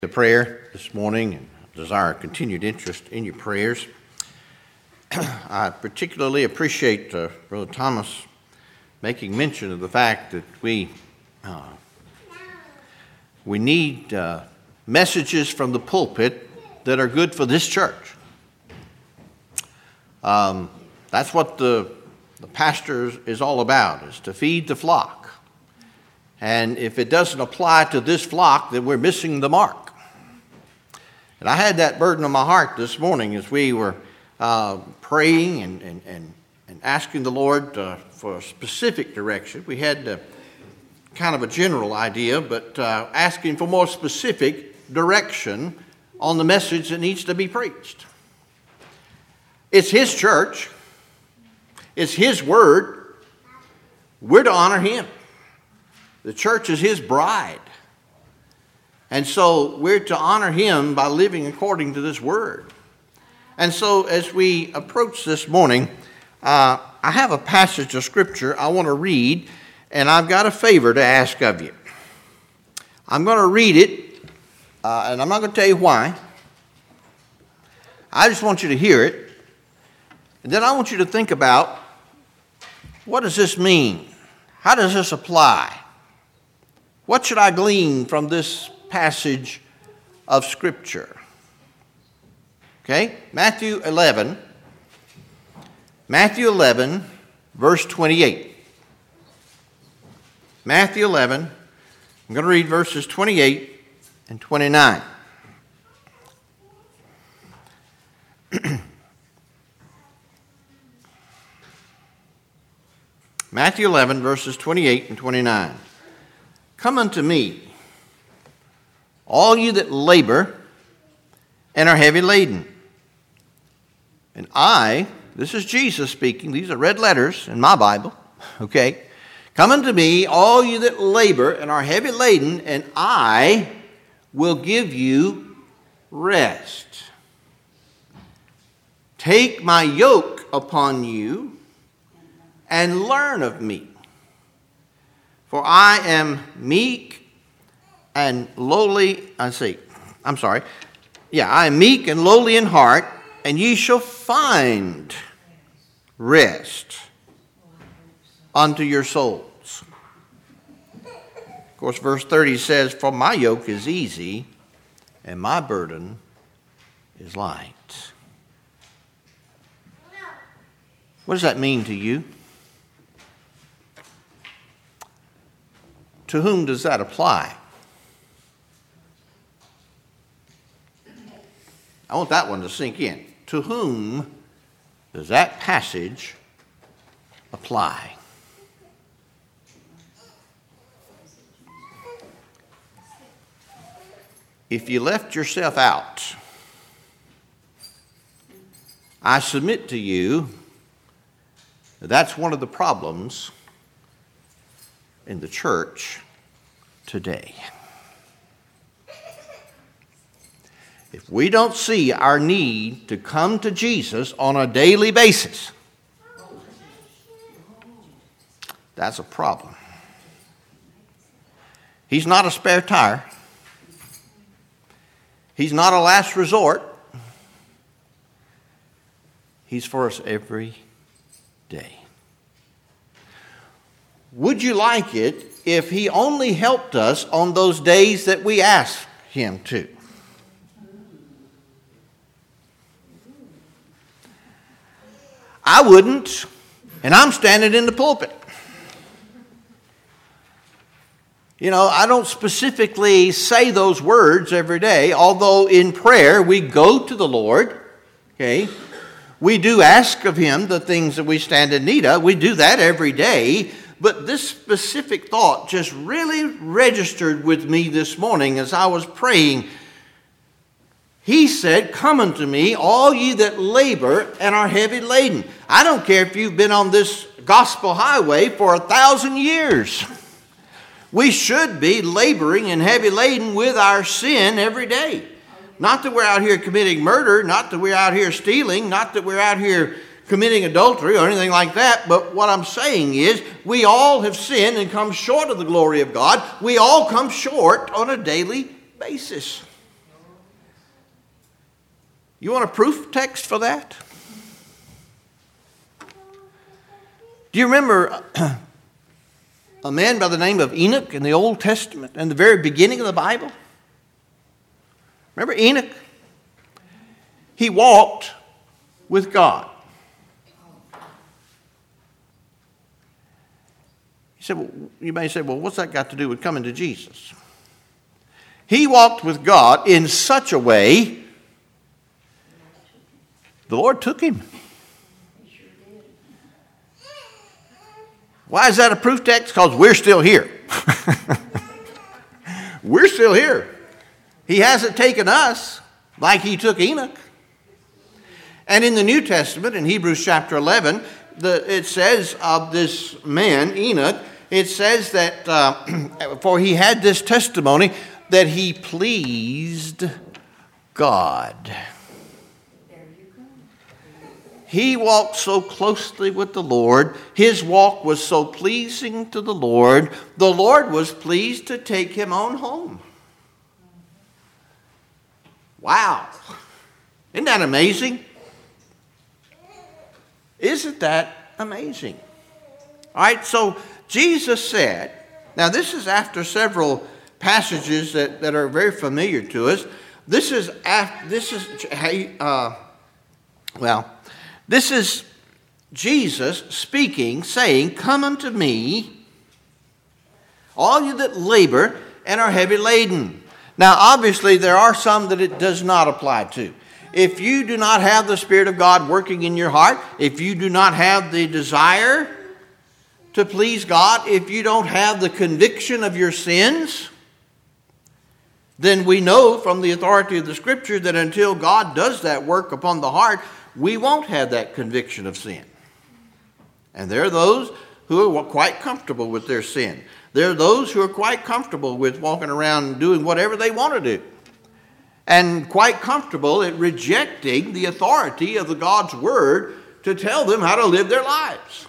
The prayer this morning and desire continued interest in your prayers. I particularly appreciate Brother Thomas making mention of the fact that we need messages from the pulpit that are good for this church. That's what the pastor is all about, is to feed the flock. And if it doesn't apply to this flock, then we're missing the mark. And I had that burden on my heart this morning as we were praying and asking the Lord for a specific direction. We had kind of a general idea, but asking for more specific direction on the message that needs to be preached. It's His church. It's His word. We're to honor Him. The church is His bride. And so we're to honor Him by living according to this word. And so as we approach this morning, I have a passage of Scripture I want to read, and I've got a favor to ask of you. I'm going to read it, and I'm not going to tell you why. I just want you to hear it. And then I want you to think about, what does this mean? How does this apply? What should I glean from this passage of Scripture? Okay, Matthew 11, verse 28. Matthew 11, I'm going to read verses 28 and 29. Matthew 11, verses 28 and 29. Come unto me, all you that labor and are heavy laden. And this is Jesus speaking, these are red letters in my Bible, okay? Come unto me, all you that labor and are heavy laden, and I will give you rest. Take my yoke upon you and learn of me. For I am meek and lowly, I am meek and lowly in heart, and ye shall find rest unto your souls. Of course, verse 30 says, for my yoke is easy, and my burden is light. What does that mean to you? To whom does that apply? I want that one to sink in. To whom does that passage apply? If you left yourself out, I submit to you that that's one of the problems in the church today. If we don't see our need to come to Jesus on a daily basis, that's a problem. He's not a spare tire. He's not a last resort. He's for us every day. Would you like it if He only helped us on those days that we ask Him to? I wouldn't, and I'm standing in the pulpit. I don't specifically say those words every day, although in prayer we go to the Lord, okay? We do ask of Him the things that we stand in need of. We do that every day. But this specific thought just really registered with me this morning as I was praying. He said, come unto me, all ye that labor and are heavy laden. I don't care if you've been on this gospel highway for 1,000 years. We should be laboring and heavy laden with our sin every day. Not that we're out here committing murder, not that we're out here stealing, not that we're out here committing adultery or anything like that. But what I'm saying is we all have sinned and come short of the glory of God. We all come short on a daily basis. You want a proof text for that? Do you remember a man by the name of Enoch in the Old Testament and the very beginning of the Bible? Remember Enoch? He walked with God. You may say, well, what's that got to do with coming to Jesus? He walked with God in such a way, the Lord took him. Why is that a proof text? Because we're still here. We're still here. He hasn't taken us like he took Enoch. And in the New Testament, in Hebrews chapter 11, it says of this man, Enoch, it says that, for he had this testimony that he pleased God. He walked so closely with the Lord. His walk was so pleasing to the Lord. The Lord was pleased to take him on home. Wow. Isn't that amazing? Isn't that amazing? All right, so Jesus said, now this is after several passages that are very familiar to us. This is Jesus speaking, saying, "Come unto me, all you that labor and are heavy laden." Now, obviously, there are some that it does not apply to. If you do not have the Spirit of God working in your heart, if you do not have the desire to please God, if you don't have the conviction of your sins, then we know from the authority of the Scripture that until God does that work upon the heart, we won't have that conviction of sin. And there are those who are quite comfortable with their sin. There are those who are quite comfortable with walking around and doing whatever they want to do. And quite comfortable at rejecting the authority of the God's Word to tell them how to live their lives.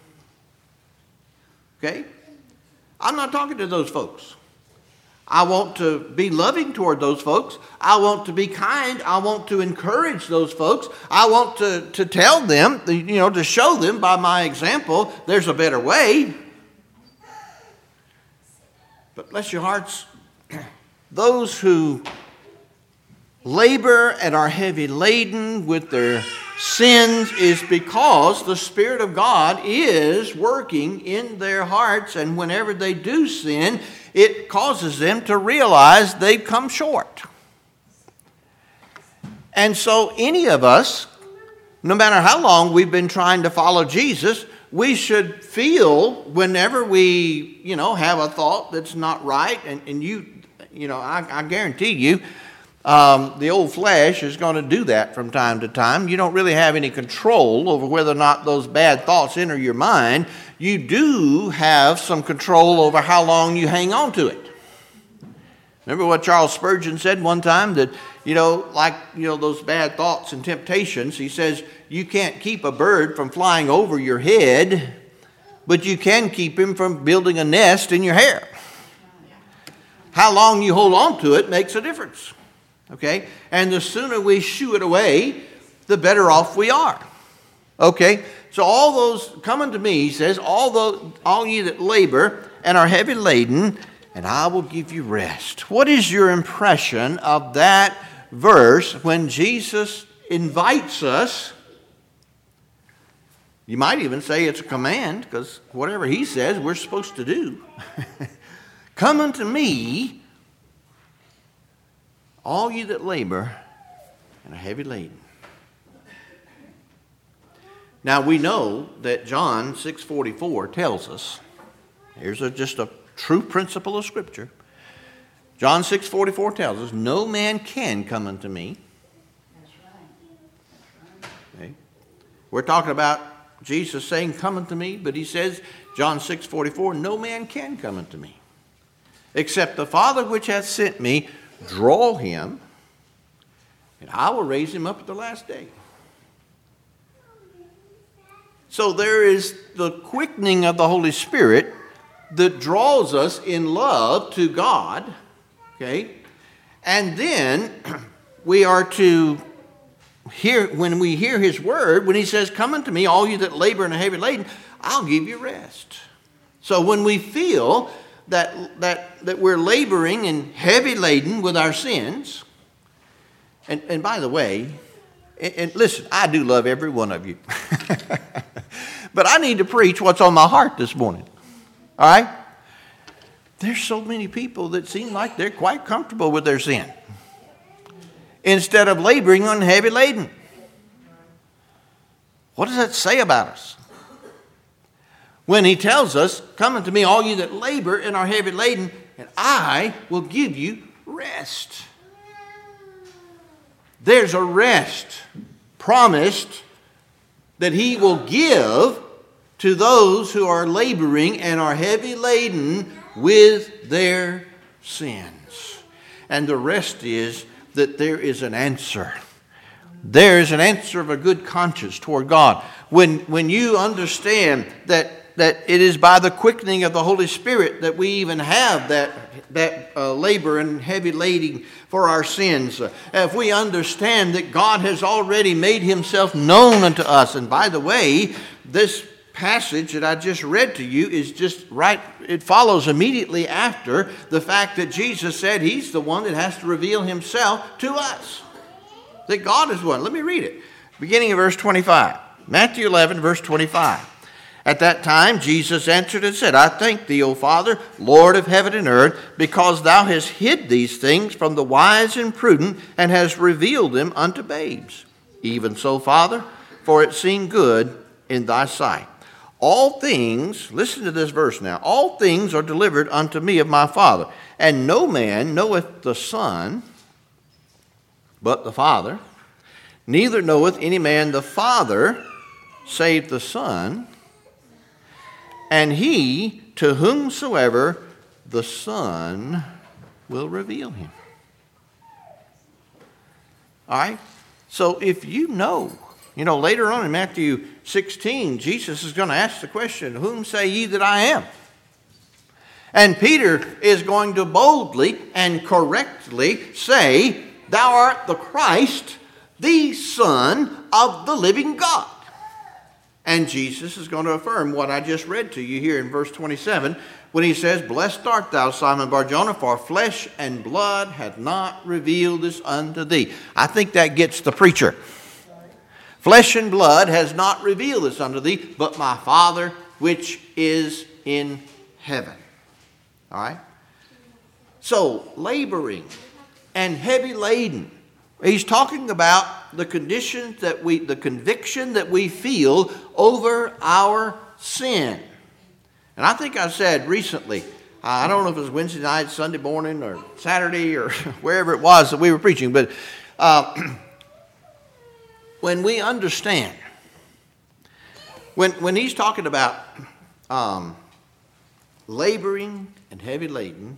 Okay? I'm not talking to those folks. I want to be loving toward those folks. I want to be kind. I want to encourage those folks. I want to tell them, to show them by my example, there's a better way. But bless your hearts, those who labor and are heavy laden with their sins is because the Spirit of God is working in their hearts, and whenever they do sin, it causes them to realize they've come short. And so any of us, no matter how long we've been trying to follow Jesus, we should feel whenever we, have a thought that's not right, and I guarantee you, the old flesh is going to do that from time to time. You don't really have any control over whether or not those bad thoughts enter your mind. You do have some control over how long you hang on to it. Remember what Charles Spurgeon said one time, that, those bad thoughts and temptations, he says, you can't keep a bird from flying over your head, but you can keep him from building a nest in your hair. How long you hold on to it makes a difference. Okay? And the sooner we shoo it away, the better off we are. Okay? So all those, come unto me, he says, all ye that labor and are heavy laden, and I will give you rest. What is your impression of that verse when Jesus invites us? You might even say it's a command, because whatever he says, we're supposed to do. Come unto me, all ye that labor and are heavy laden. Now we know that John 6:44 tells us, here's just a true principle of Scripture. John 6:44 tells us, no man can come unto me. Okay. We're talking about Jesus saying, come unto me, but he says, John 6:44, no man can come unto me, except the Father which hath sent me draw him, and I will raise him up at the last day. So there is the quickening of the Holy Spirit that draws us in love to God, okay? And then we are to when we hear his word, when he says, "Come unto me, all you that labor and are heavy laden, I'll give you rest." So when we feel that we're laboring and heavy laden with our sins, and by the way, and listen, I do love every one of you. But I need to preach what's on my heart this morning. All right? There's so many people that seem like they're quite comfortable with their sin, instead of laboring on heavy laden. What does that say about us? When he tells us, "Come unto me, all you that labor and are heavy laden, and I will give you rest." There's a rest promised that he will give to those who are laboring and are heavy laden with their sins. And the rest is that there is an answer. There is an answer of a good conscience toward God. When you understand that it is by the quickening of the Holy Spirit that we even have that labor and heavy lading for our sins. If we understand that God has already made himself known unto us. And by the way, this passage that I just read to you is just right. It follows immediately after the fact that Jesus said he's the one that has to reveal himself to us. That God is one. Let me read it. Beginning of verse 25. Matthew 11, verse 25. At that time, Jesus answered and said, "I thank thee, O Father, Lord of heaven and earth, because thou hast hid these things from the wise and prudent, and hast revealed them unto babes. Even so, Father, for it seemed good in thy sight. All things," listen to this verse now, "all things are delivered unto me of my Father. And no man knoweth the Son but the Father, neither knoweth any man the Father save the Son, and he to whomsoever the Son will reveal him." All right? So if you know, later on in Matthew 16, Jesus is going to ask the question, "Whom say ye that I am?" And Peter is going to boldly and correctly say, "Thou art the Christ, the Son of the living God." And Jesus is going to affirm what I just read to you here in verse 27 when he says, "Blessed art thou, Simon Bar-Jonah, for flesh and blood hath not revealed this unto thee." I think that gets the preacher. "Flesh and blood has not revealed this unto thee, but my Father which is in heaven." All right? So, laboring and heavy laden. He's talking about the conditions the conviction that we feel over our sin. And I think I said recently, I don't know if it was Wednesday night, Sunday morning, or Saturday, or wherever it was that we were preaching, but when we understand, when he's talking about laboring and heavy laden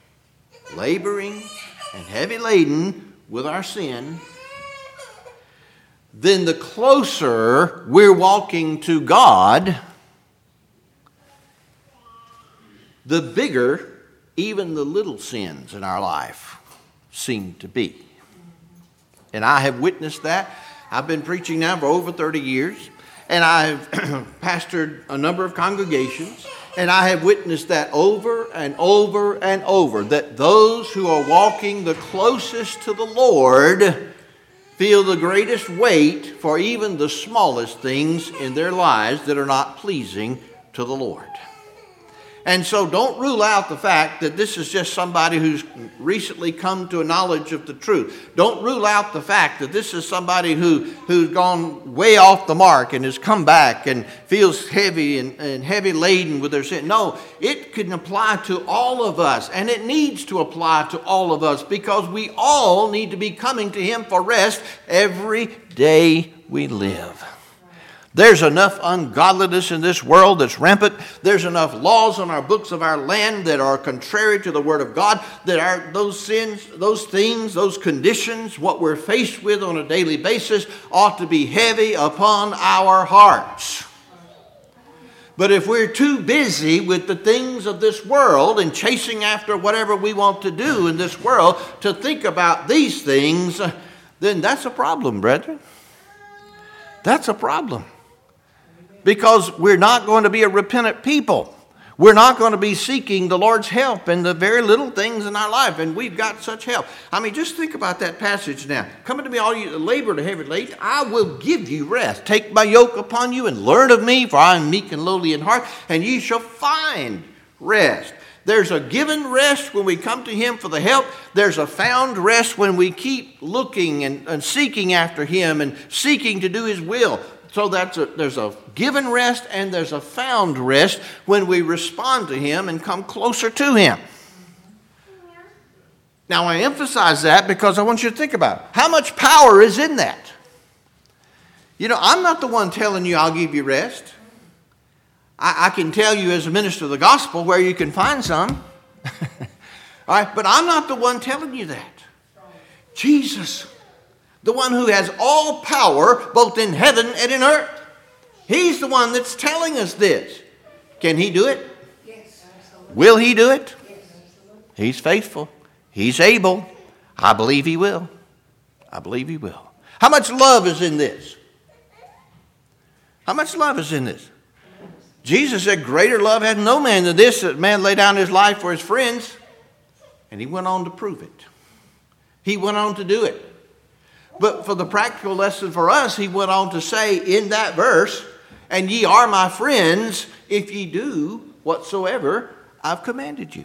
with our sin, then the closer we're walking to God, the bigger even the little sins in our life seem to be. And I have witnessed that. I've been preaching now for over 30 years, and I've pastored a number of congregations, and I have witnessed that over and over and over, that those who are walking the closest to the Lord feel the greatest weight for even the smallest things in their lives that are not pleasing to the Lord. And so don't rule out the fact that this is just somebody who's recently come to a knowledge of the truth. Don't rule out the fact that this is somebody who's gone way off the mark and has come back and feels heavy and heavy laden with their sin. No, it can apply to all of us, and it needs to apply to all of us, because we all need to be coming to Him for rest every day we live. There's enough ungodliness in this world that's rampant. There's enough laws on our books of our land that are contrary to the Word of God, that are those sins, those things, those conditions, what we're faced with on a daily basis ought to be heavy upon our hearts. But if we're too busy with the things of this world and chasing after whatever we want to do in this world to think about these things, then that's a problem, brethren. That's a problem. Because we're not going to be a repentant people. We're not going to be seeking the Lord's help in the very little things in our life. And we've got such help. I mean, just think about that passage now. Come unto me, all you that labor and are heavy laden, I will give you rest. Take my yoke upon you and learn of me, for I am meek and lowly in heart, and ye shall find rest. There's a given rest when we come to Him for the help. There's a found rest when we keep looking and seeking after Him and seeking to do His will. So there's a given rest and there's a found rest when we respond to Him and come closer to Him. Now I emphasize that because I want you to think about it. How much power is in that? You know, I'm not the one telling you I'll give you rest. I can tell you as a minister of the gospel where you can find some. All right, but I'm not the one telling you that. Jesus, the one who has all power both in heaven and in earth. He's the one that's telling us this. Can He do it? Yes. Will He do it? Yes. He's faithful. He's able. I believe He will. I believe He will. How much love is in this? How much love is in this? Jesus said, greater love hath no man than this, that man lay down his life for his friends. And He went on to prove it. He went on to do it. But for the practical lesson for us, He went on to say in that verse, and ye are my friends if ye do whatsoever I've commanded you.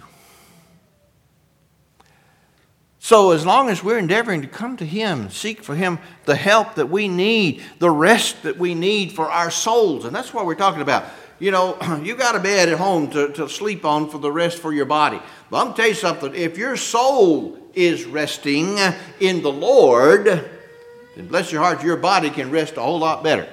So as long as we're endeavoring to come to Him, seek for Him the help that we need, the rest that we need for our souls, and that's what we're talking about. You know, you got a bed at home to sleep on for the rest for your body. But I'm going to tell you something. If your soul is resting in the Lord, then bless your heart, your body can rest a whole lot better.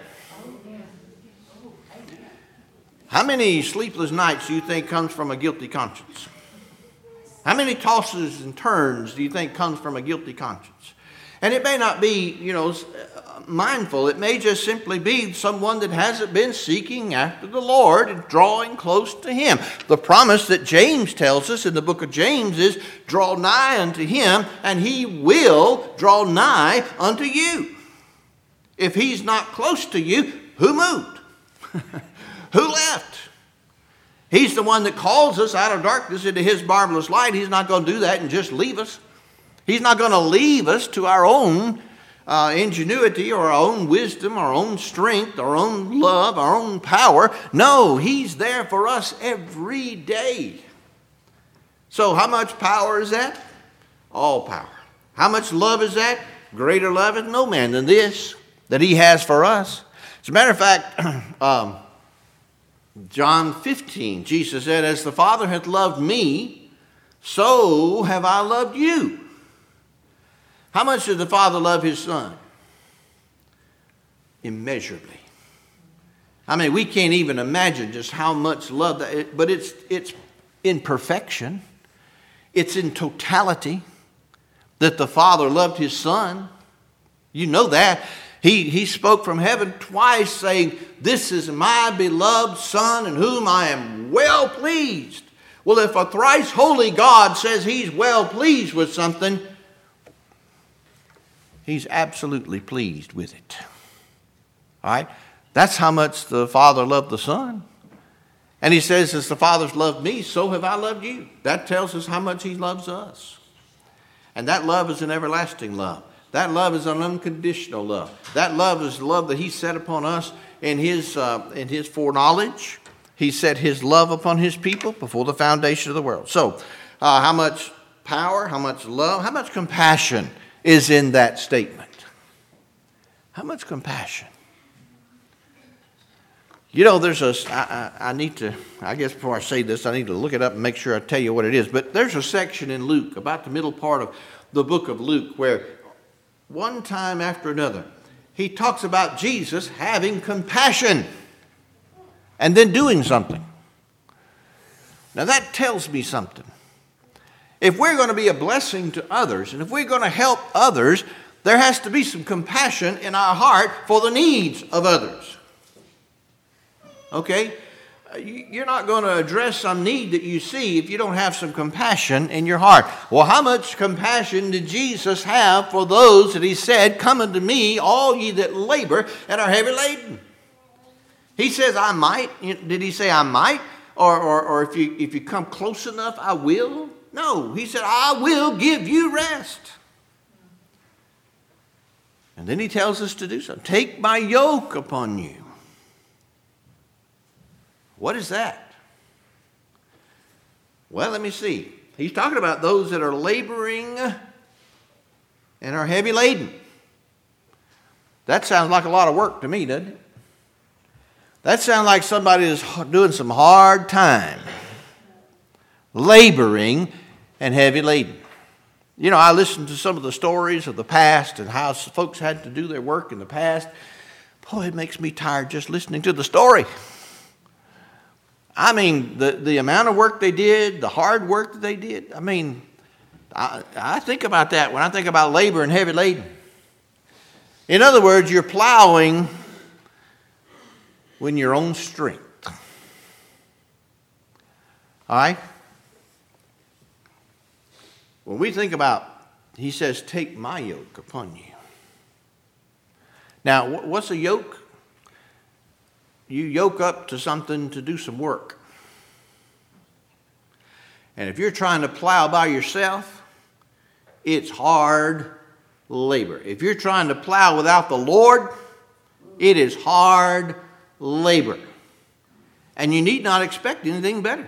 How many sleepless nights do you think comes from a guilty conscience? How many tosses and turns do you think comes from a guilty conscience? And it may not be, mindful. It may just simply be someone that hasn't been seeking after the Lord and drawing close to Him. The promise that James tells us in the book of James is, draw nigh unto Him, and He will draw nigh unto you. If He's not close to you, who moved? Who left? He's the one that calls us out of darkness into His marvelous light. He's not going to do that and just leave us. He's not going to leave us to our own ingenuity or our own wisdom, our own strength, our own love, our own power. No, He's there for us every day. So how much power is that? All power. How much love is that? Greater love is no man than this that He has for us. As a matter of fact, John 15, Jesus said, as the Father hath loved me, so have I loved you. How much did the Father love His Son? Immeasurably. I mean, we can't even imagine just how much love that, but it's in perfection. It's in totality that the Father loved His Son. You know that. He spoke from heaven twice saying, this is my beloved Son in whom I am well pleased. Well, if a thrice holy God says He's well pleased with something, He's absolutely pleased with it. All right? That's how much the Father loved the Son. And He says, as the Father's loved me, so have I loved you. That tells us how much He loves us. And that love is an everlasting love. That love is an unconditional love. That love is the love that He set upon us in His foreknowledge. He set His love upon His people before the foundation of the world. So, how much power, how much love, how much compassion is in that statement? How much compassion? You know, there's I need to, I guess before I say this, I need to look it up and make sure I tell you what it is. But there's a section in Luke, about the middle part of the book of Luke, where one time after another, He talks about Jesus having compassion and then doing something. Now that tells me something. If we're going to be a blessing to others, and if we're going to help others, there has to be some compassion in our heart for the needs of others. Okay? You're not going to address some need that you see if you don't have some compassion in your heart. Well, how much compassion did Jesus have for those that he said, "Come unto me, all ye that labor and are heavy laden"? He says, "I might." Did he say, "I might"? Or if you come close enough, I will? No, he said, "I will give you rest." And then he tells us to do something. "Take my yoke upon you." What is that? Well, let me see. He's talking about those that are laboring and are heavy laden. That sounds like a lot of work to me, doesn't it? That sounds like somebody is doing some hard time, laboring and heavy laden. You know, I listened to some of the stories of the past and how folks had to do their work in the past. Boy, it makes me tired just listening to the story. I mean, the amount of work they did, the hard work that they did. I mean, I think about that when I think about labor and heavy laden. In other words, you're plowing when your own strength. All right? When we think about, he says, "Take my yoke upon you." Now, what's a yoke? You yoke up to something to do some work. And if you're trying to plow by yourself, it's hard labor. If you're trying to plow without the Lord, it is hard labor. And you need not expect anything better.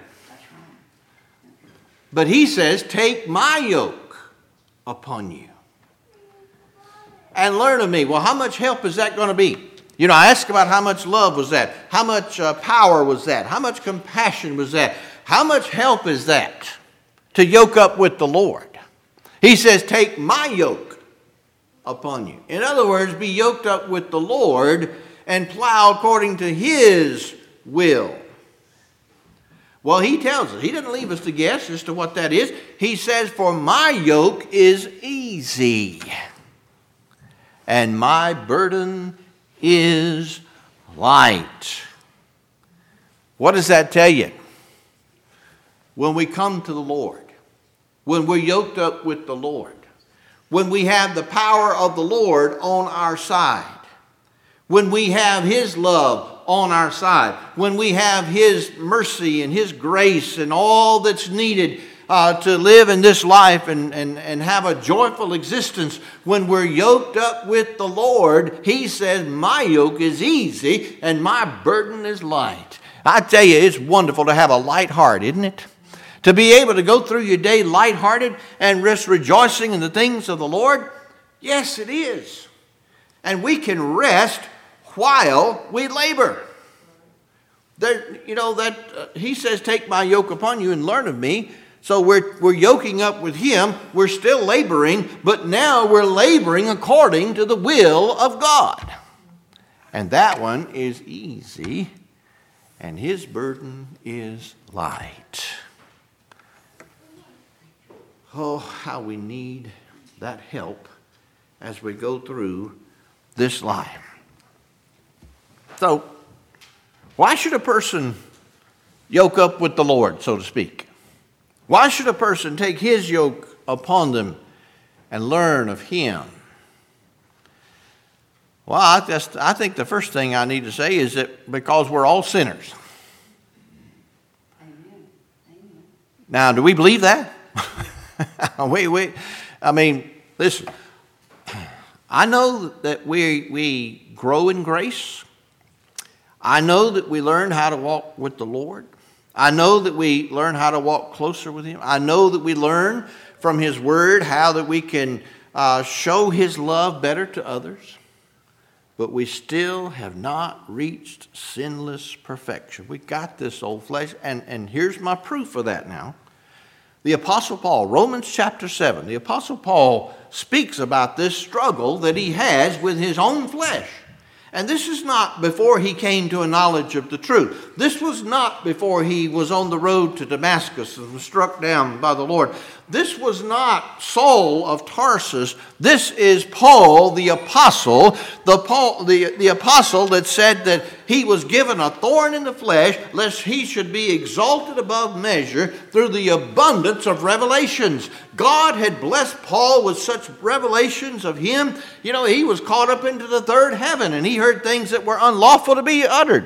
But he says, "Take my yoke upon you and learn of me." Well, how much help is that going to be? You know, I asked about how much love was that? How much power was that? How much compassion was that? How much help is that to yoke up with the Lord? He says, "Take my yoke upon you." In other words, be yoked up with the Lord and plow according to his will. Well, he tells us. He doesn't leave us to guess as to what that is. He says, "For my yoke is easy, and my burden is light." What does that tell you? When we come to the Lord, when we're yoked up with the Lord, when we have the power of the Lord on our side, when we have his love on our side, when we have his mercy and his grace and all that's needed to live in this life and have a joyful existence, when we're yoked up with the Lord, he says, "My yoke is easy and my burden is light." I tell you, it's wonderful to have a light heart, isn't it? To be able to go through your day lighthearted and just rejoicing in the things of the Lord. Yes, it is. And we can rest while we labor. He says, "Take my yoke upon you and learn of me." So we're yoking up with him. We're still laboring, but now we're laboring according to the will of God. And that one is easy, and his burden is light. Oh, how we need that help as we go through this life. So, why should a person yoke up with the Lord, so to speak? Why should a person take his yoke upon them and learn of him? Well, I think the first thing I need to say is that because we're all sinners. Amen. Now, do we believe that? Wait. I mean, listen. I know that we grow in grace. I know that we learn how to walk with the Lord. I know that we learn how to walk closer with him. I know that we learn from his word how that we can show his love better to others. But we still have not reached sinless perfection. We got this old flesh. And here's my proof of that now. The Apostle Paul, Romans chapter 7, the Apostle Paul speaks about this struggle that he has with his own flesh. And this is not before he came to a knowledge of the truth. This was not before he was on the road to Damascus and was struck down by the Lord. This was not Saul of Tarsus. This is Paul the apostle, the apostle that said that he was given a thorn in the flesh, lest he should be exalted above measure through the abundance of revelations. God had blessed Paul with such revelations of him. You know, he was caught up into the third heaven, and he heard things that were unlawful to be uttered.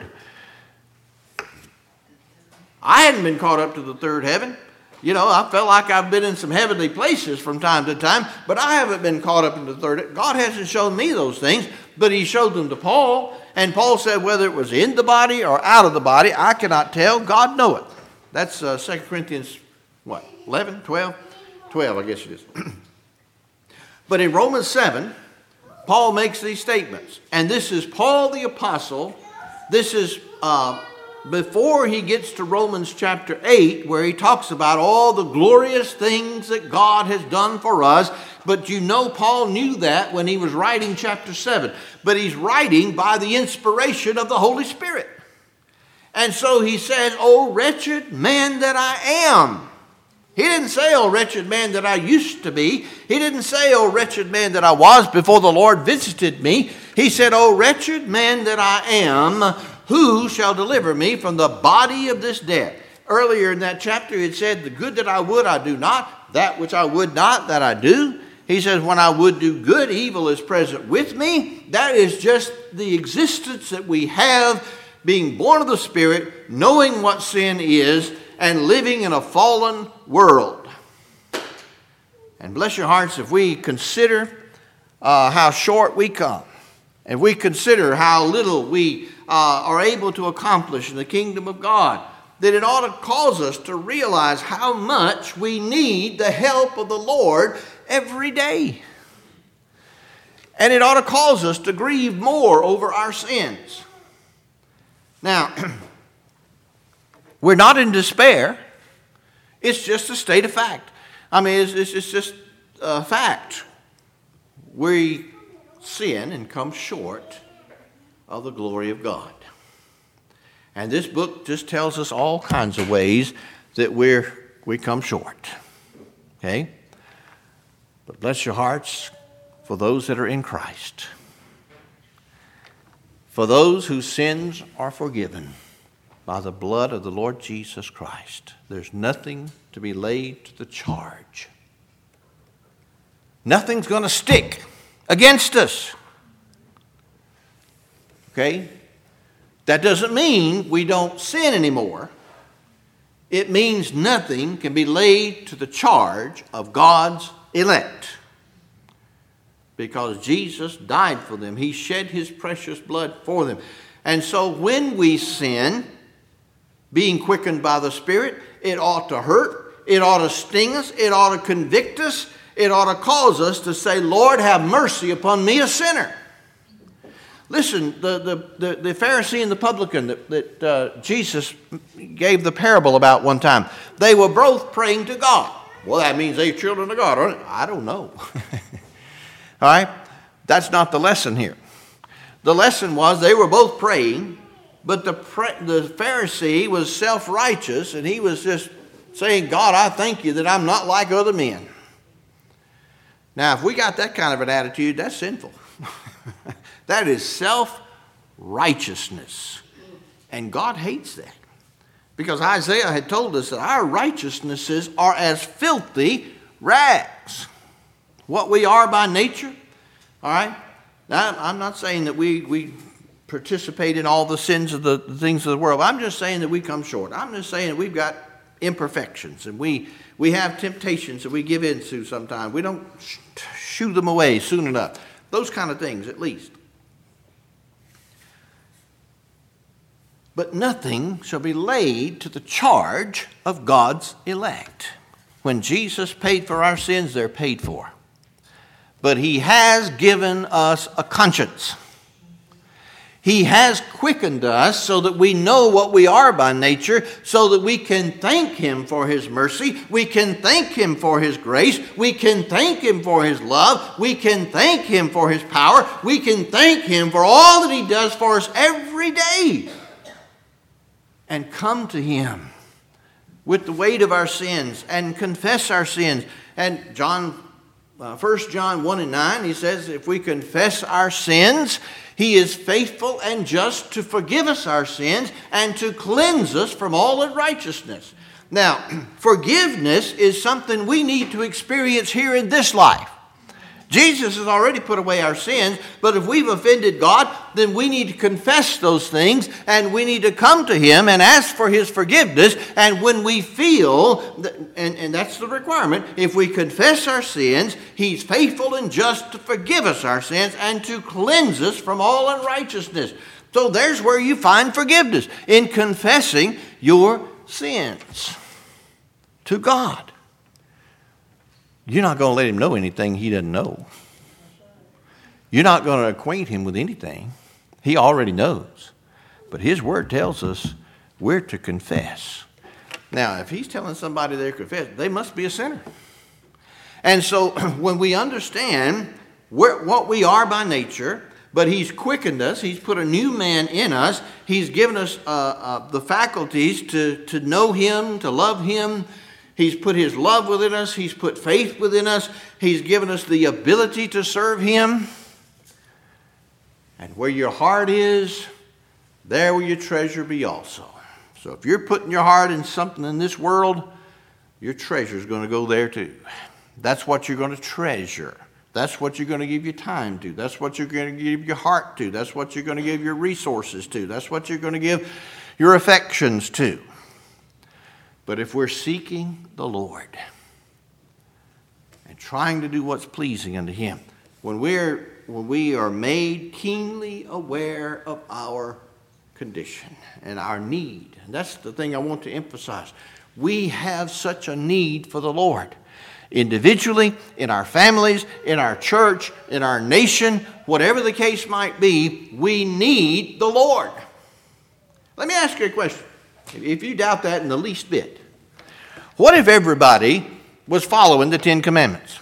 I hadn't been caught up to the third heaven. You know, I felt like I've been in some heavenly places from time to time, but I haven't been caught up in the third. God hasn't shown me those things, but he showed them to Paul. And Paul said whether it was in the body or out of the body, I cannot tell. God knoweth. That's 2 Corinthians, 11, 12? 12, I guess it is. But in Romans 7, Paul makes these statements. And this is Paul the apostle. This is before he gets to Romans chapter 8, where he talks about all the glorious things that God has done for us. But you know, Paul knew that when he was writing chapter 7. But he's writing by the inspiration of the Holy Spirit. And so he said, "O wretched man that I am." He didn't say, "O wretched man that I used to be." He didn't say, "O wretched man that I was before the Lord visited me." He said, "O wretched man that I am, who shall deliver me from the body of this death?" Earlier in that chapter it said, "The good that I would I do not, that which I would not that I do." He says, "When I would do good, evil is present with me." That is just the existence that we have, being born of the Spirit, knowing what sin is, and living in a fallen world. And bless your hearts, if we consider how short we come, if we consider how little we are able to accomplish in the kingdom of God, that it ought to cause us to realize how much we need the help of the Lord every day. And it ought to cause us to grieve more over our sins. Now, we're not in despair. It's just a state of fact. I mean, it's just a fact. We sin and come short of the glory of God. And this book just tells us all kinds of ways that we come short. Okay? But bless your hearts for those that are in Christ. For those whose sins are forgiven by the blood of the Lord Jesus Christ. There's nothing to be laid to the charge. Nothing's going to stick against us. Okay? That doesn't mean we don't sin anymore. It means nothing can be laid to the charge of God's elect. Because Jesus died for them. He shed his precious blood for them. And so when we sin, being quickened by the Spirit, it ought to hurt. It ought to sting us. It ought to convict us. It ought to cause us to say, "Lord, have mercy upon me, a sinner." Listen, the Pharisee and the publican that Jesus gave the parable about one time, they were both praying to God. Well, that means they're children of God, aren't they? I don't know. All right? That's not the lesson here. The lesson was they were both praying, but the Pharisee was self-righteous, and he was just saying, "God, I thank you that I'm not like other men." Now, if we got that kind of an attitude, that's sinful. That is self-righteousness. And God hates that. Because Isaiah had told us that our righteousnesses are as filthy rags. What we are by nature, all right? Now, I'm not saying that we participate in all the sins of the things of the world. I'm just saying that we come short. I'm just saying that we've got imperfections. And we have temptations that we give in to sometimes. We don't shoo them away soon enough. Those kind of things, at least. But nothing shall be laid to the charge of God's elect. When Jesus paid for our sins, they're paid for. But he has given us a conscience. He has quickened us so that we know what we are by nature, so that we can thank him for his mercy. We can thank him for his grace. We can thank him for his love. We can thank him for his power. We can thank him for all that he does for us every day. And come to him with the weight of our sins and confess our sins. And John 1 John 1 and 9, he says, if we confess our sins, he is faithful and just to forgive us our sins and to cleanse us from all unrighteousness. Now, forgiveness is something we need to experience here in this life. Jesus has already put away our sins, but if we've offended God, then we need to confess those things, and we need to come to him and ask for his forgiveness. And when we feel, and that's the requirement, if we confess our sins, he's faithful and just to forgive us our sins and to cleanse us from all unrighteousness. So there's where you find forgiveness, in confessing your sins to God. You're not going to let him know anything he doesn't know. You're not going to acquaint him with anything. He already knows. But his word tells us we're to confess. Now, if he's telling somebody they're confessed, they must be a sinner. And so when we understand what we are by nature, but he's quickened us, he's put a new man in us, he's given us the faculties to know him, to love him. He's put his love within us. He's put faith within us. He's given us the ability to serve him. And where your heart is, there will your treasure be also. So if you're putting your heart in something in this world, your treasure is going to go there too. That's what you're going to treasure. That's what you're going to give your time to. That's what you're going to give your heart to. That's what you're going to give your resources to. That's what you're going to give your affections to. But if we're seeking the Lord and trying to do what's pleasing unto him, when we are made keenly aware of our condition and our need, and that's the thing I want to emphasize. We have such a need for the Lord. Individually, in our families, in our church, in our nation, whatever the case might be, we need the Lord. Let me ask you a question. If you doubt that in the least bit, what if everybody was following the Ten Commandments?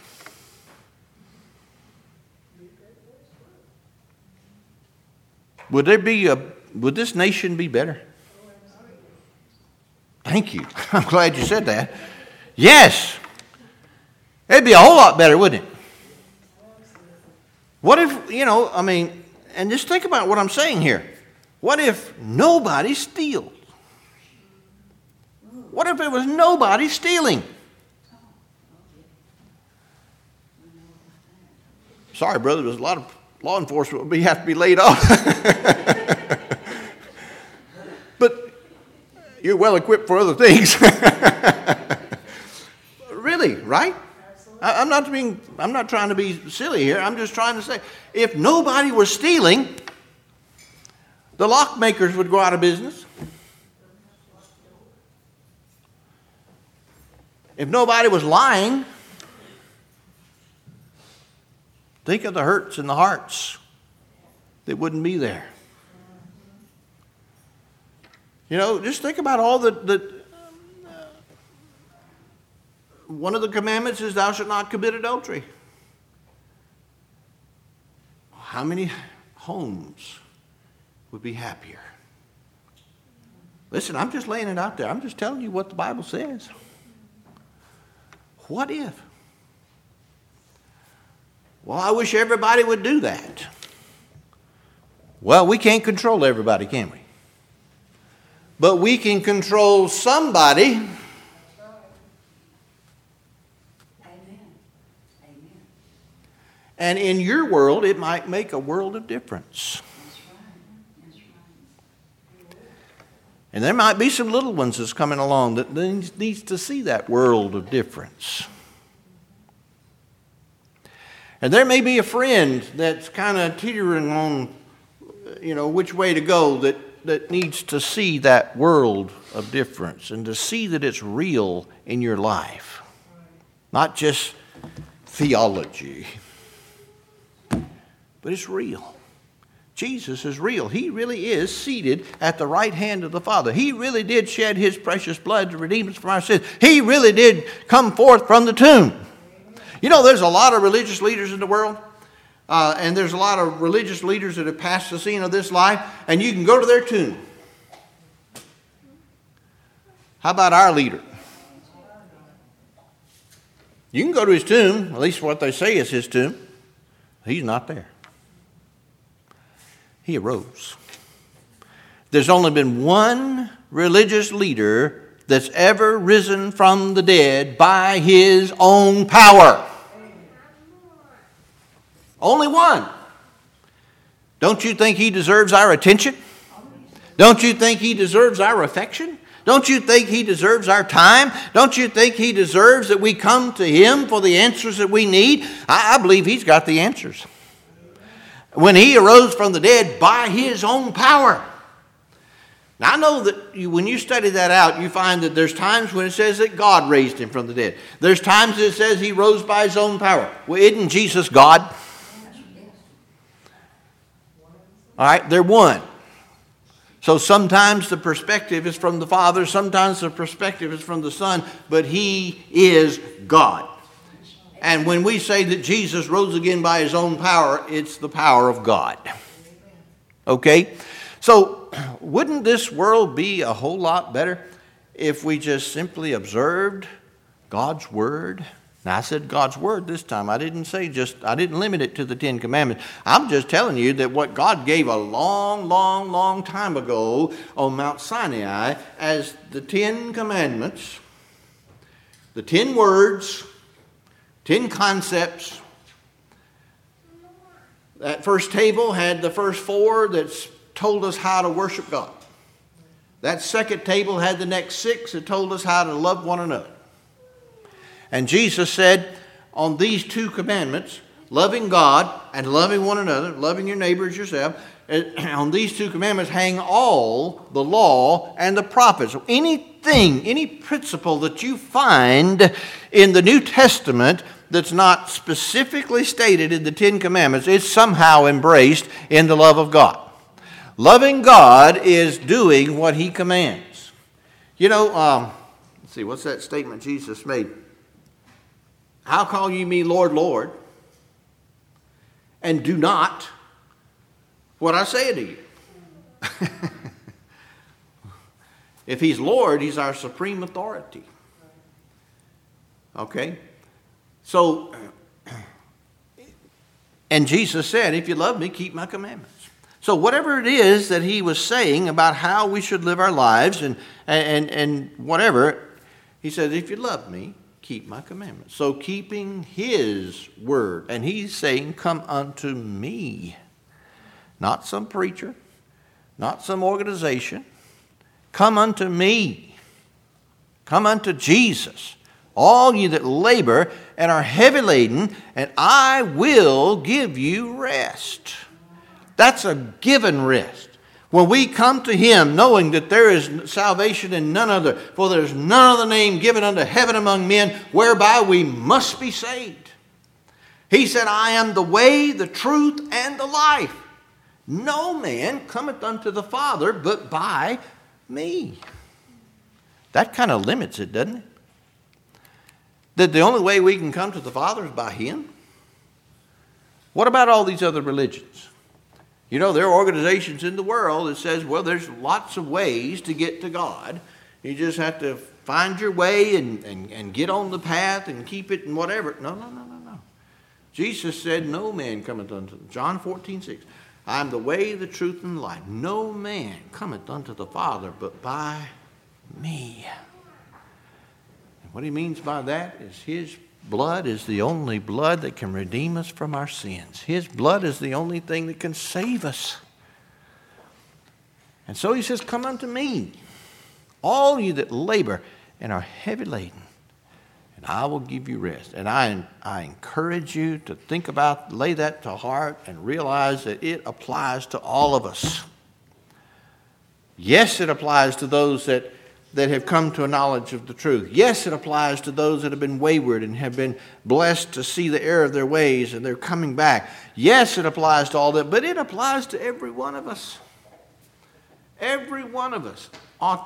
Would this nation be better? Thank you. I'm glad you said that. Yes. It'd be a whole lot better, wouldn't it? What if, and just think about what I'm saying here. What if nobody steals? What if there was nobody stealing? Sorry, brother, there's a lot of law enforcement would have to be laid off. But you're well equipped for other things. Really, right? I'm not trying to be silly here. I'm just trying to say, if nobody was stealing, the lock makers would go out of business. If nobody was lying, think of the hurts in the hearts that wouldn't be there. Just think about all one of the commandments is thou shalt not commit adultery. How many homes would be happier? Listen, I'm just laying it out there. I'm just telling you what the Bible says. What if? Well, I wish everybody would do that. Well, we can't control everybody, can we? But we can control somebody. Amen. Amen. And in your world, it might make a world of difference. That's right. That's right. And there might be some little ones that's coming along that needs to see that world of difference. And there may be a friend that's kind of teetering on, which way to go that needs to see that world of difference and to see that it's real in your life. Not just theology, but it's real. Jesus is real. He really is seated at the right hand of the Father. He really did shed his precious blood to redeem us from our sins. He really did come forth from the tomb. There's a lot of religious leaders in the world, and there's a lot of religious leaders that have passed the scene of this life, and you can go to their tomb. How about our leader? You can go to his tomb, at least what they say is his tomb. He's not there. He arose. There's only been one religious leader that's ever risen from the dead by his own power. Only one. Don't you think he deserves our attention? Don't you think he deserves our affection? Don't you think he deserves our time? Don't you think he deserves that we come to him for the answers that we need? I believe he's got the answers. When he arose from the dead by his own power. Now, I know that when you study that out, you find that there's times when it says that God raised him from the dead. There's times that it says he rose by his own power. Well, isn't Jesus God? All right, they're one. So sometimes the perspective is from the Father, sometimes the perspective is from the Son, but he is God. And when we say that Jesus rose again by his own power, it's the power of God. Okay? So wouldn't this world be a whole lot better if we just simply observed God's Word? Now, I said God's Word this time. I didn't limit it to the Ten Commandments. I'm just telling you that what God gave a long, long, long time ago on Mount Sinai as the 10 Commandments, the 10 words, 10 concepts. That first table had the first 4 that told us how to worship God. That second table had the next 6 that told us how to love one another. And Jesus said on these 2 commandments, loving God and loving one another, loving your neighbor as yourself, on these 2 commandments hang all the law and the prophets. So anything, any principle that you find in the New Testament that's not specifically stated in the 10 commandments, it's somehow embraced in the love of God. Loving God is doing what he commands. You know, let's see, what's that statement Jesus made? How call ye me Lord, Lord, and do not what I say to you? If he's Lord, he's our supreme authority. Okay? So, and Jesus said, if you love me, keep my commandments. So whatever it is that he was saying about how we should live our lives and whatever, he said, if you love me, keep my commandments. So keeping his word. And he's saying, come unto me. Not some preacher. Not some organization. Come unto me. Come unto Jesus. All ye that labor and are heavy laden, and I will give you rest. That's a given rest. When we come to him knowing that there is salvation in none other, for there is none other name given unto heaven among men whereby we must be saved. He said, I am the way, the truth, and the life. No man cometh unto the Father but by me. That kind of limits it, doesn't it? That the only way we can come to the Father is by him? What about all these other religions? You know, there are organizations in the world that says, well, there's lots of ways to get to God. You just have to find your way and get on the path and keep it and whatever. No. Jesus said, no man cometh unto them. John 14:6. I am the way, the truth, and the life. No man cometh unto the Father but by me. And what he means by that is his blood is the only blood that can redeem us from our sins. His blood is the only thing that can save us. And so he says, come unto me, all you that labor and are heavy laden, and I will give you rest. And I encourage you to think about, lay that to heart, and realize that it applies to all of us. Yes, it applies to those that have come to a knowledge of the truth. Yes, it applies to those that have been wayward and have been blessed to see the error of their ways and they're coming back. Yes, it applies to all that, but it applies to every one of us. Every one of us ought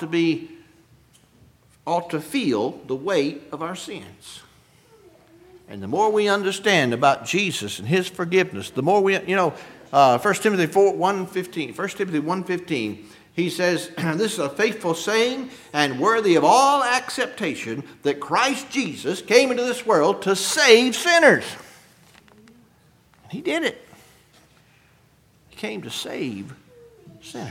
to feel the weight of our sins. And the more we understand about Jesus and his forgiveness, the more we, 1 Timothy 1:15, He says, this is a faithful saying and worthy of all acceptation that Christ Jesus came into this world to save sinners. And he did it. He came to save sinners.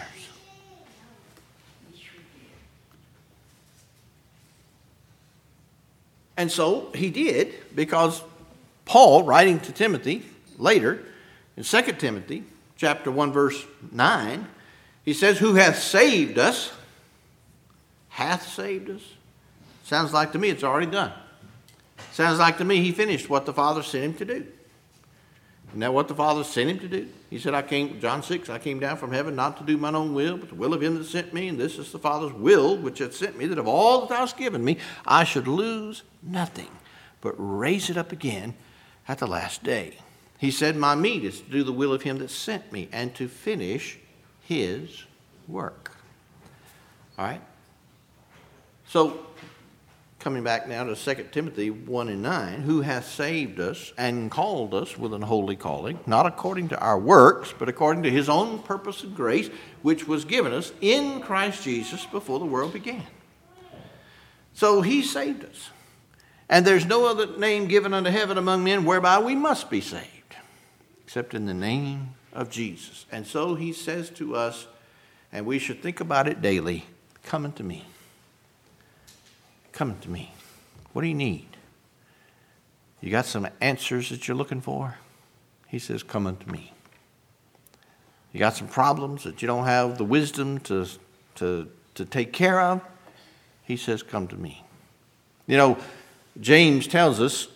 And so he did, because Paul, writing to Timothy later, in 2 Timothy chapter 1, verse 9, he says, who hath saved us, hath saved us. Sounds like to me it's already done. Sounds like to me he finished what the Father sent him to do. Isn't that what the Father sent him to do? He said, John 6, I came down from heaven not to do mine own will, but the will of him that sent me. And this is the Father's will which hath sent me, that of all that thou hast given me, I should lose nothing, but raise it up again at the last day. He said, my meat is to do the will of him that sent me, and to finish his work. All right? So, coming back now to 2 Timothy 1 and 9, who hath saved us and called us with an holy calling, not according to our works, but according to his own purpose and grace, which was given us in Christ Jesus before the world began. So he saved us. And there's no other name given unto heaven among men whereby we must be saved, except in the name of Jesus. And so he says to us, and we should think about it daily, come unto me. Come unto me. What do you need? You got some answers that you're looking for? He says, come unto me. You got some problems that you don't have the wisdom to take care of? He says, come to me. You know, James tells us,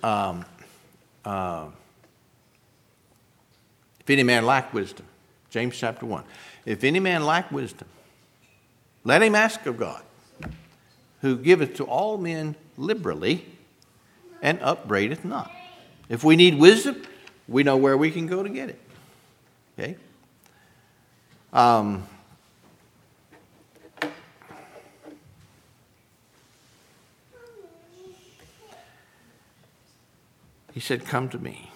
if any man lack wisdom, James chapter 1, if any man lack wisdom, let him ask of God, who giveth to all men liberally and upbraideth not. If we need wisdom, we know where we can go to get it. Okay? He said, come to me.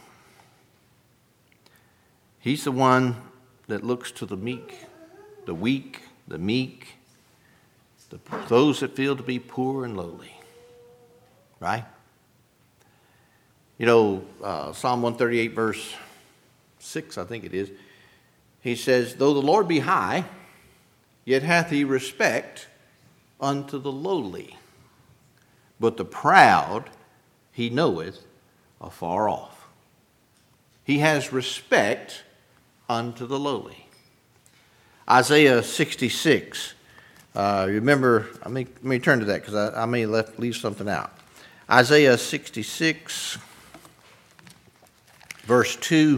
He's the one that looks to the meek, the weak, the meek, those that feel to be poor and lowly. Right? You know, Psalm 138, verse 6, I think it is. He says, though the Lord be high, yet hath he respect unto the lowly. But the proud he knoweth afar off. He has respect unto the lowly. Isaiah 66. Remember, let me turn to that because I may leave something out. Isaiah 66, verse 2,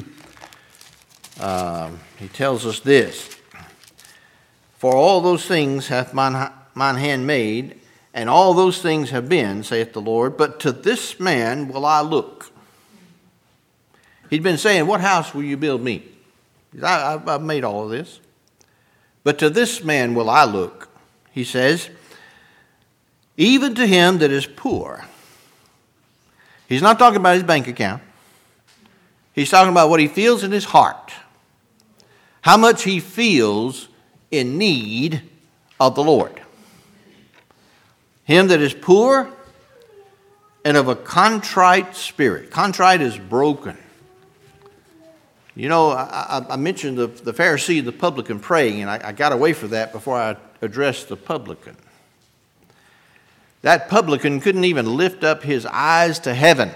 he tells us this. For all those things hath mine hand made, and all those things have been, saith the Lord, but to this man will I look. He'd been saying, what house will you build me? I've made all of this. But to this man will I look, he says, even to him that is poor. He's not talking about his bank account. He's talking about what he feels in his heart. How much he feels in need of the Lord. Him that is poor and of a contrite spirit. Contrite is broken. You know, I mentioned the Pharisee and the publican praying, and I got away from that before I addressed the publican. That publican couldn't even lift up his eyes to heaven.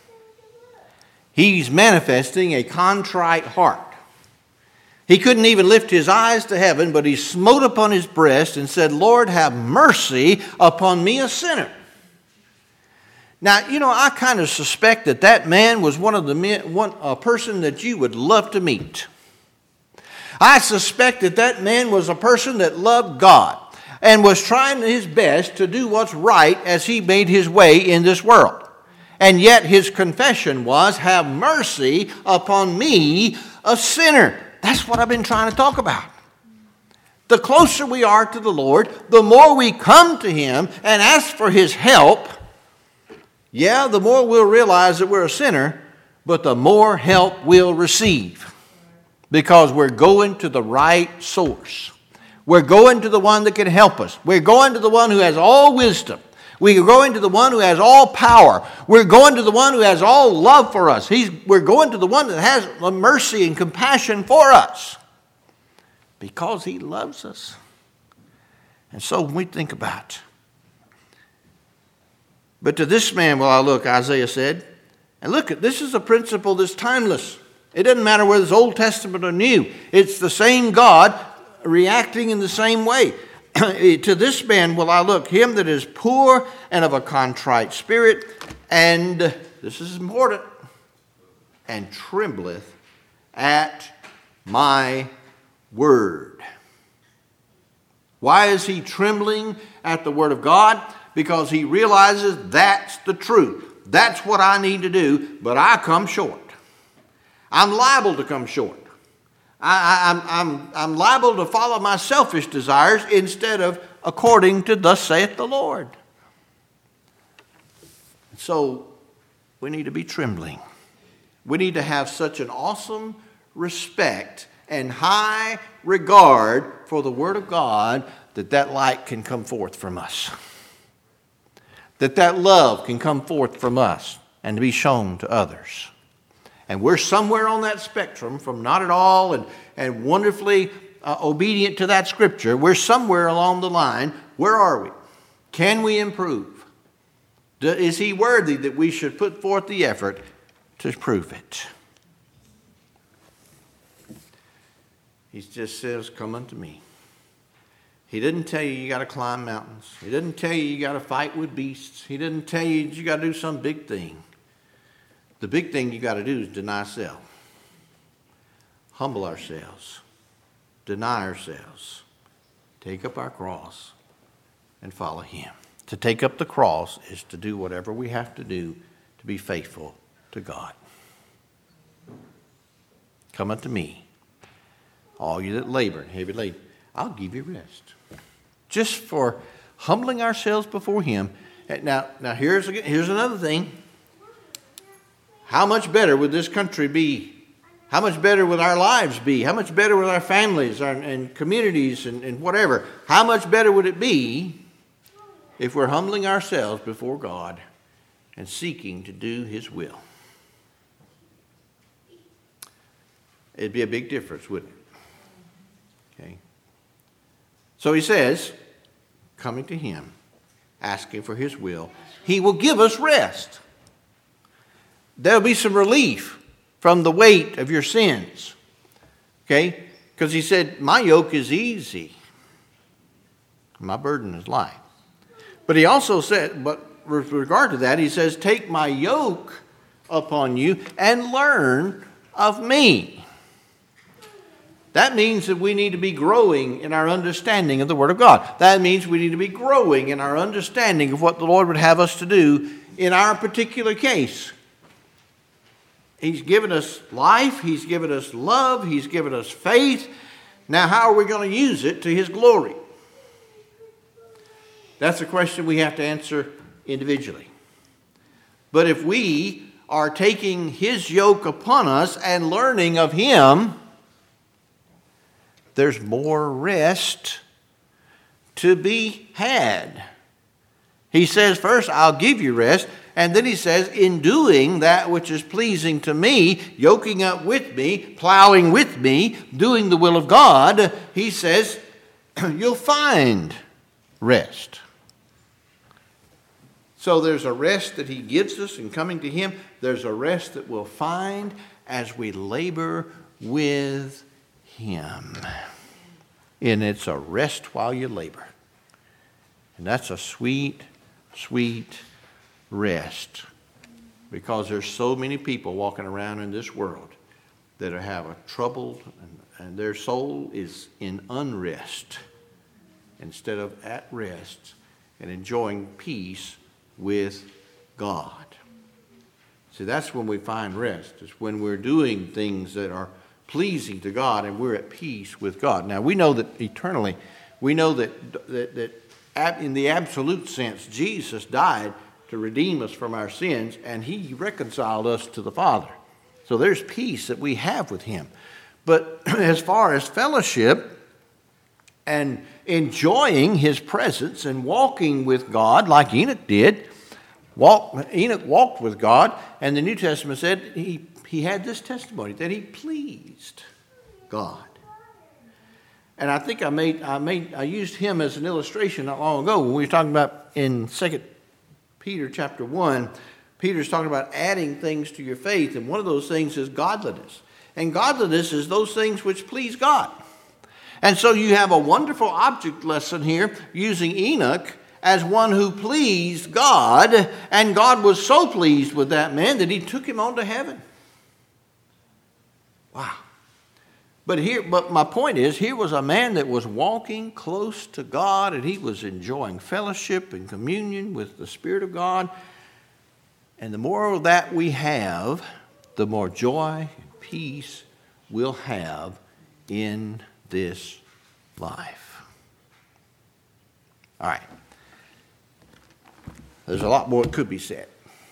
He's manifesting a contrite heart. He couldn't even lift his eyes to heaven, but he smote upon his breast and said, Lord, have mercy upon me, a sinner. Now, you know, I kind of suspect that man was a person that you would love to meet. I suspect that man was a person that loved God and was trying his best to do what's right as he made his way in this world. And yet his confession was, have mercy upon me, a sinner. That's what I've been trying to talk about. The closer we are to the Lord, the more we come to him and ask for his help, the more we'll realize that we're a sinner, but the more help we'll receive because we're going to the right source. We're going to the one that can help us. We're going to the one who has all wisdom. We're going to the one who has all power. We're going to the one who has all love for us. We're going to the one that has mercy and compassion for us because he loves us. And so when we think about, but to this man will I look, Isaiah said. And look, this is a principle that's timeless. It doesn't matter whether it's Old Testament or New. It's the same God reacting in the same way. To this man will I look, him that is poor and of a contrite spirit, and, this is important, and trembleth at my word. Why is he trembling at the word of God? Because he realizes that's the truth. That's what I need to do, but I come short. I'm liable to come short. I'm liable to follow my selfish desires instead of according to thus saith the Lord. So we need to be trembling. We need to have such an awesome respect and high regard for the Word of God that light can come forth from us. That love can come forth from us and to be shown to others. And we're somewhere on that spectrum from not at all and wonderfully obedient to that scripture. We're somewhere along the line. Where are we? Can we improve? Is he worthy that we should put forth the effort to prove it? He just says, come unto me. He didn't tell you got to climb mountains. He didn't tell you got to fight with beasts. He didn't tell you got to do some big thing. The big thing you got to do is deny self. Humble ourselves. Deny ourselves. Take up our cross and follow him. To take up the cross is to do whatever we have to do to be faithful to God. Come unto me, all you that labor and heavy laden. I'll give you rest. Just for humbling ourselves before him. Now here's another thing. How much better would this country be? How much better would our lives be? How much better would our families and communities and whatever? How much better would it be if we're humbling ourselves before God and seeking to do his will? It'd be a big difference, wouldn't it? Okay. So he says, coming to him, asking for his will, he will give us rest. There'll be some relief from the weight of your sins. Okay? Because he said, my yoke is easy. My burden is light. But he also said, but with regard to that, he says, take my yoke upon you and learn of me. That means that we need to be growing in our understanding of the Word of God. That means we need to be growing in our understanding of what the Lord would have us to do in our particular case. He's given us life. He's given us love. He's given us faith. Now, how are we going to use it to his glory? That's a question we have to answer individually. But if we are taking his yoke upon us and learning of him, there's more rest to be had. He says, first, I'll give you rest. And then he says, in doing that which is pleasing to me, yoking up with me, plowing with me, doing the will of God, he says, you'll find rest. So there's a rest that he gives us in coming to him. There's a rest that we'll find as we labor with him. And it's a rest while you labor. And that's a sweet, sweet rest. Because there's so many people walking around in this world that have a troubled and their soul is in unrest instead of at rest and enjoying peace with God. See, that's when we find rest. It's when we're doing things that are pleasing to God and we're at peace with God. Now, we know that eternally, we know that in the absolute sense, Jesus died to redeem us from our sins, and he reconciled us to the Father. So there's peace that we have with him. But as far as fellowship, and enjoying his presence and walking with God like Enoch did. Enoch walked with God, and the New Testament said he had this testimony that he pleased God. And I think I used him as an illustration not long ago when we were talking about in 2 Peter chapter 1. Peter's talking about adding things to your faith, and one of those things is godliness. And godliness is those things which please God. And so you have a wonderful object lesson here using Enoch as one who pleased God, and God was so pleased with that man that he took him on to heaven. Wow. But my point is, here was a man that was walking close to God, and he was enjoying fellowship and communion with the Spirit of God. And the more of that we have, the more joy and peace we'll have in this life. All right. There's a lot more that could be said.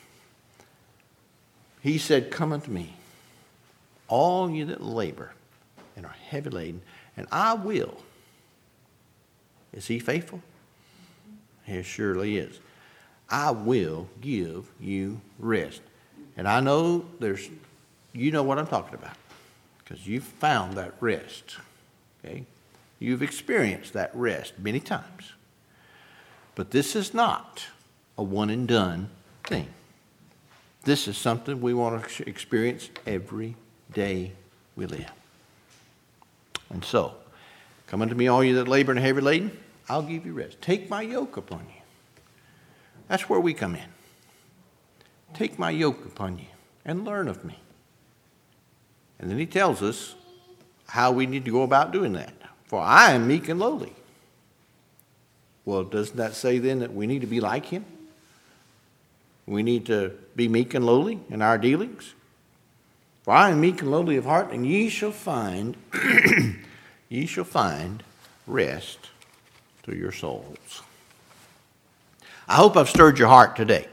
He said, "Come unto me, all you that labor and are heavy laden, and I will." Is he faithful? He surely is. "I will give you rest." And I know you know what I'm talking about, because you've found that rest. Okay? You've experienced that rest many times. But this is not a one and done thing. This is something we want to experience every day we live. And so, "Come unto me, all you that labor and are heavy laden, I'll give you rest. Take my yoke upon you." That's where we come in. "Take my yoke upon you and learn of me." And then he tells us how we need to go about doing that. "For I am meek and lowly." Well, doesn't that say then that we need to be like him? We need to be meek and lowly in our dealings. "For I am meek and lowly of heart, and ye shall find rest to your souls." I hope I've stirred your heart today.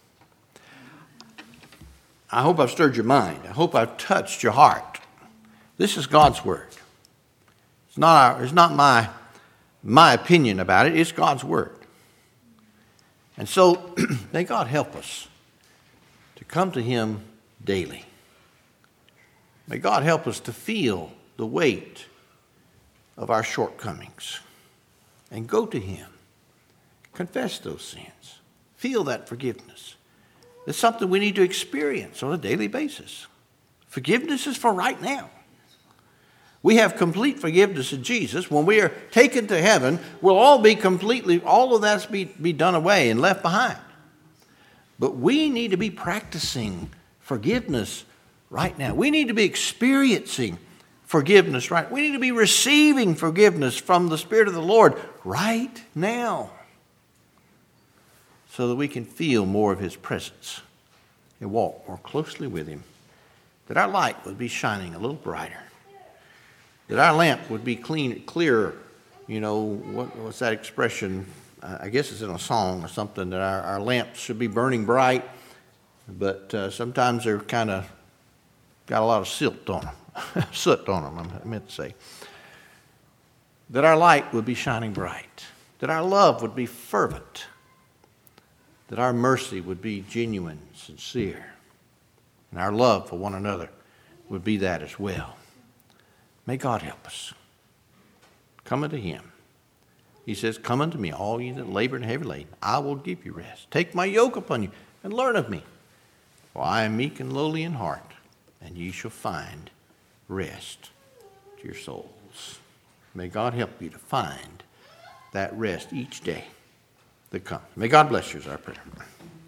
I hope I've stirred your mind. I hope I've touched your heart. This is God's word. It's not my opinion about it. It's God's word. And so may God help us to come to him daily. May God help us to feel the weight of our shortcomings and go to him. Confess those sins. Feel that forgiveness. It's something we need to experience on a daily basis. Forgiveness is for right now. We have complete forgiveness in Jesus. When we are taken to heaven, we'll all of that's be done away and left behind. But we need to be practicing forgiveness right now. We need to be experiencing forgiveness right. We need to be receiving forgiveness from the Spirit of the Lord right now, so that we can feel more of his presence and walk more closely with him, that our light would be shining a little brighter, that our lamp would be clearer. You know, what's that expression? I guess it's in a song or something, that our lamps should be burning bright, but sometimes they're kind of got a lot of soot on them, I meant to say. That our light would be shining bright, that our love would be fervent, that our mercy would be genuine, sincere, and our love for one another would be that as well. May God help us. Come unto him. He says, "Come unto me, all ye that labor and heavy laden, I will give you rest. Take my yoke upon you and learn of me. For I am meek and lowly in heart, and ye shall find rest to your souls." May God help you to find that rest each day that comes. May God bless you is our prayer.